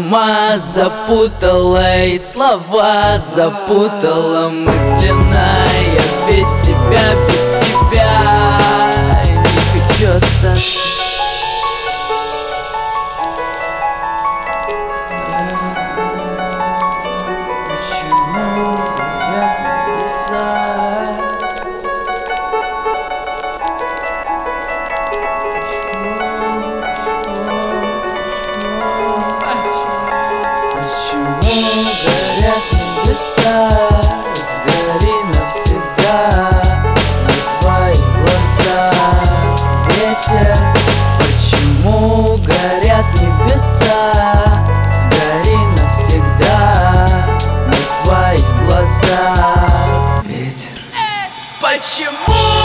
сама запутала и слова запутала мысленно. Я без тебя не хочу остаться. Сгори навсегда на твоих глазах ветер. Почему горят небеса? Сгори навсегда на твоих глазах ветер. Почему